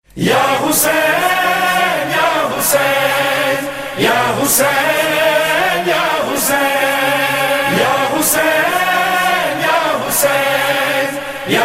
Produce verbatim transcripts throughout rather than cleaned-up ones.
یا حسین یا حسین یا حسین یا حسین یا حسین یا حسین یا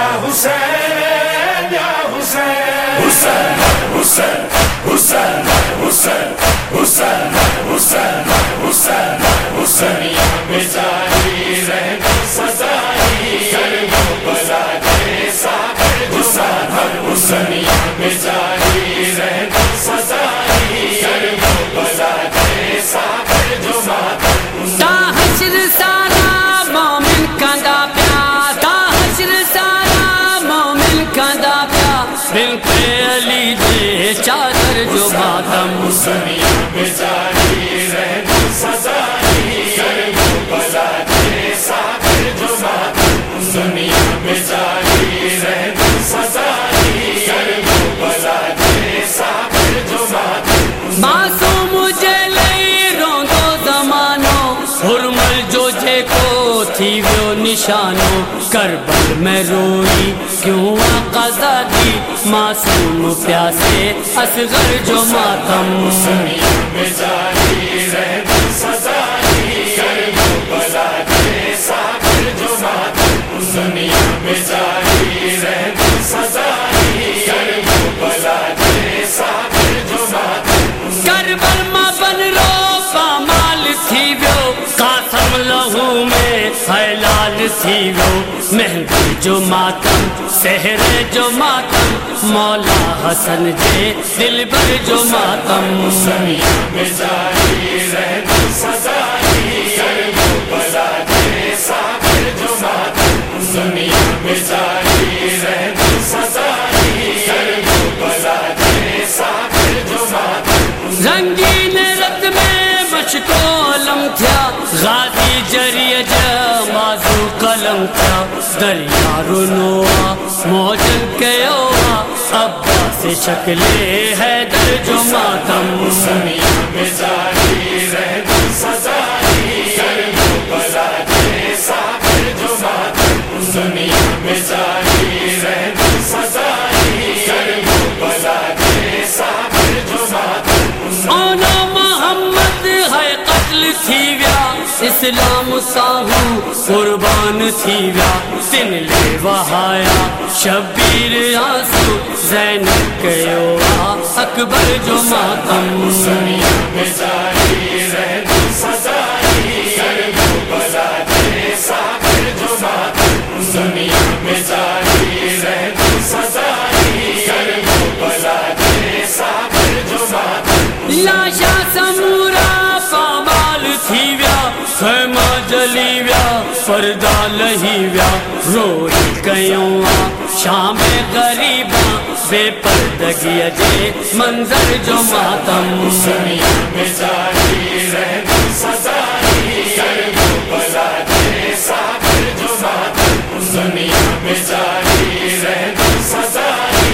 حسین یا حسین حسین حسین حسین حسین حسین حسین حسین حسین میں جاری رہنا سزائی کربلا جیسا حسین حسین میں جاری رہنا سزائی کربلا جیسا جو ماتم تا حشر سارا مومن کندہ پیا تا حشر سارا مومن کندہ پیا بن پہ علی دے چادر جو ماتم دنیا میں جاری رہنا سزائی کربلا جیسا جو ماتم دنیا میں جاری رہنا سزائی کربلا جیسا جو ماتم معصوم جلے روندو زمانو حرمل جو جے کو تھی وہ نشانو کربل میں روئی کیوں قضا دی معصوم پیاسے اصغر جو ماتم دنیا میں جاری رہنا سزائی کربلا جیسا جو ماتم دنیا میں جاری رہنا سزائی کربلا جیسا جو ماتم کربل ما بن رو پامال تھی ویو قاسم لہو میں حلال تھی ویو مہندی جو ماتم سحر جو ماتم مولا حسن جے دل بر جو ماتم دنیا میں جاری رہنا سزائی کربلا جیسا جو ماتم دنیا میں جاری رہنا سزائی کربلا جیسا جو ماتم رنگین رت میں مشکو علم تھیا غازی جریہ جمازو قلم تھیا دریا رنوا موجن کیوا ابا سے شکلے حیدر جو ماتم دنیا میں جاری رہنا سزائی کربلا جیسا جو ماتم دنیا میں جاری رہنا سزائی کربلا جیسا جو ماتم اونا محمد ہے قتل تھی ویا اسلام ساہو قربان تھی ویا تن لے وہایا شبیر آنسو زینب کیو اکبر جو ماتم دنیا میں جاری رہنا سزائی کربلا جیسا جو ماتم دنیا میں جاری رہنا سزائی کربلا جیسا جو ماتم لاشا سمورا پامال تھی ویا خیمہ جلی ویا پردہ لہی ویا روئی کیوں شام غریباں بے پردگی اجے منظر جو ماتم دنیا میں جاری رہنا سزائی کربلا جیسا جو ماتم دنیا میں جاری رہنا سزائی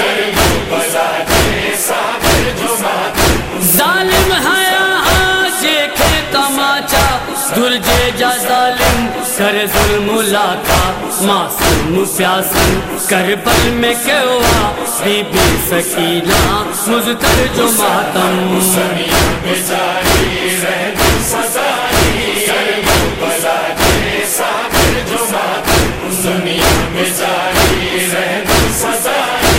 کربلا جیسا جو ماتم ظالم حیا جے کے تماچا درجے جا ظالم کر ظلم لاکا معصوم پیاسن کربل میں کیوا بی بی سکینہ مزتر جو ماتم دنیا میں جاری رہنا سزائی کربلا جیسا جو ماتم دنیا میں جاری رہنا سزائی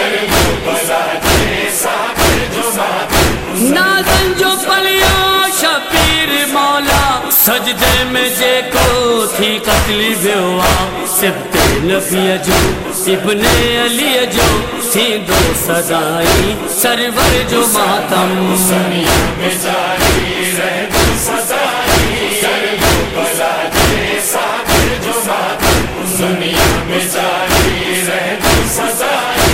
کربلا جیسا جو ماتم نازن جو پلیا شبیر مولا سجدے میں جے کو تھی قتل بیوا سبت نبی جو ابن علی جو تھی دو سزائی سرور جو ماتم دنیا میں جاری رہنا سزائی کربلا جیسا جو ماتم دنیا میں جاری رہنا سزائی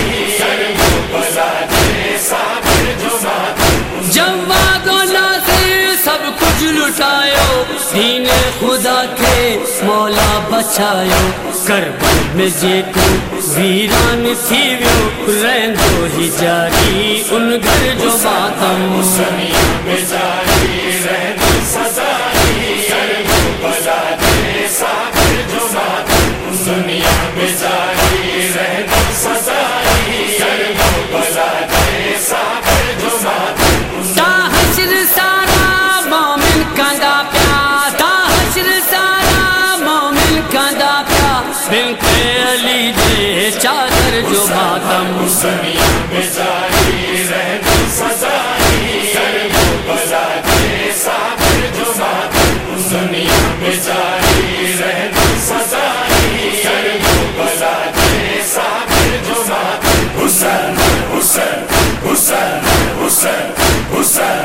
کربلا جیسا جو ماتم جواد و ناصر سب کچھ لٹایو دین خدا کے مولا بچایو کربل میں جے کو ویران تھی ویو رہندو ہی جاری ان گھر جو ماتم دنیا میں جاری رہنا سزائی کربلا جیسا جو ماتم دنیا میں جاری رہنا سزائی کربلا بنت علی دے چادر جو ماتم دنیا میں جاری رہتی سزائی کربلا دے ساتھ جو ماتم دنیا میں جاری رہتی سزائی کربلا دے ساتھ جو ماتم حسین حسین حسین حسین حسین